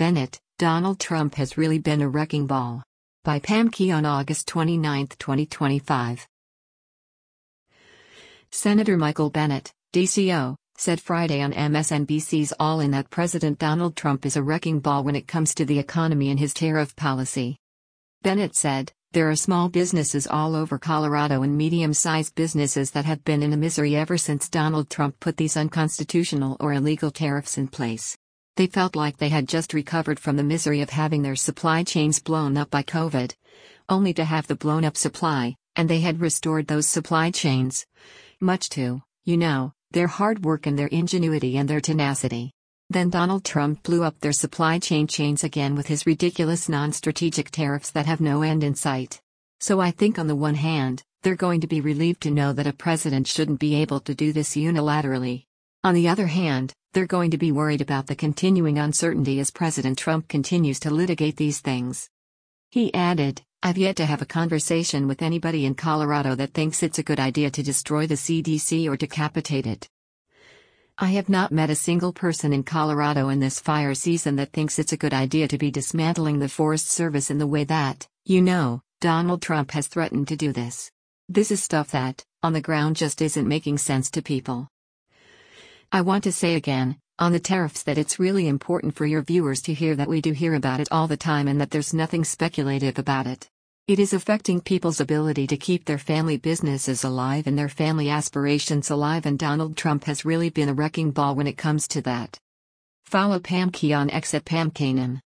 Bennett, Donald Trump has really been a wrecking ball. By Pam Key on August 29, 2025. Senator Michael Bennet, DCO, said Friday on MSNBC's All In that President Donald Trump is a wrecking ball when it comes to the economy and his tariff policy. Bennet said, "There are small businesses all over Colorado and medium-sized businesses that have been in a misery ever since Donald Trump put these unconstitutional or illegal tariffs in place. They felt like they had just recovered from the misery of having their supply chains blown up by COVID, only to have the blown-up supply, and they had restored those supply chains. Much to, their hard work and their ingenuity and their tenacity. Then Donald Trump blew up their supply chains again with his ridiculous non-strategic tariffs that have no end in sight. So I think on the one hand, they're going to be relieved to know that a president shouldn't be able to do this unilaterally. On the other hand, they're going to be worried about the continuing uncertainty as President Trump continues to litigate these things." He added, "I've yet to have a conversation with anybody in Colorado that thinks it's a good idea to destroy the CDC or decapitate it. I have not met a single person in Colorado in this fire season that thinks it's a good idea to be dismantling the Forest Service in the way that, Donald Trump has threatened to do this. This is stuff that, on the ground, just isn't making sense to people. I want to say again, on the tariffs, that it's really important for your viewers to hear that we do hear about it all the time and that there's nothing speculative about it. It is affecting people's ability to keep their family businesses alive and their family aspirations alive, and Donald Trump has really been a wrecking ball when it comes to that." Follow Pam Key on X at Pam Kanan.